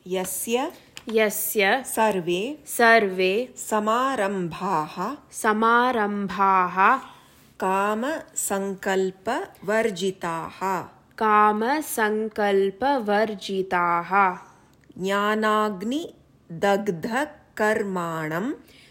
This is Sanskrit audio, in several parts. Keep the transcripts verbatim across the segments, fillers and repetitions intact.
यस्य यस्य सर्वे सर्वे समारम्भाः समारम्भाः कामसङ्कल्पवर्जिताः कामसङ्कल्पवर्जिताः ज्ञानाग्निदग्धकर्माणं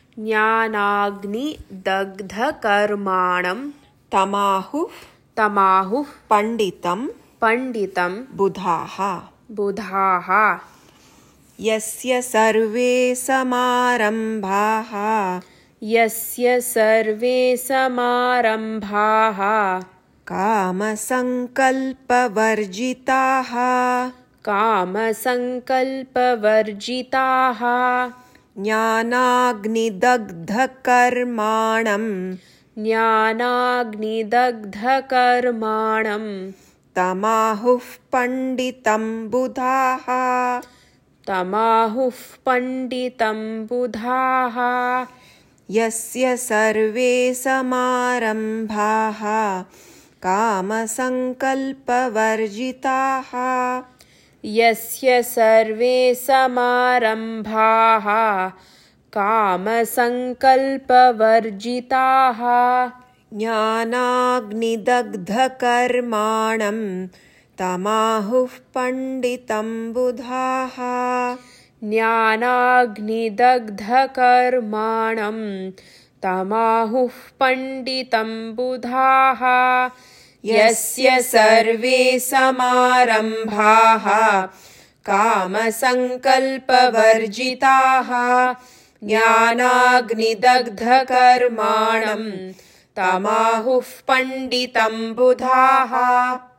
ज्ञानाग्निदग्धकर्माणं तमाहुः तमाहुः पण्डितं पण्डितं बुधाः बुधाः यस्य सर्वे समारम्भाः यस्य सर्वे समारम्भाः कामसङ्कल्पवर्जिताः कामसङ्कल्पवर्जिताः ज्ञानाग्निदग्धकर्माणं ज्ञानाग्निदग्धकर्माणं तमाहुः पण्डितं बुधाः तमाहुः पण्डितं बुधाः यस्य सर्वे समारम्भाः कामसङ्कल्पवर्जिताः यस्य सर्वे समारम्भाः कामसङ्कल्पवर्जिताः ज्ञानाग्निदग्धकर्माणं तमाहुः पण्डितं बुधाः ज्ञानाग्निदग्धकर्माणं तमाहुः पण्डितं बुधाः यस्य सर्वे समारम्भाः कामसङ्कल्पवर्जिताः ज्ञानाग्निदग्धकर्माणं तमाहुः पण्डितं बुधाः।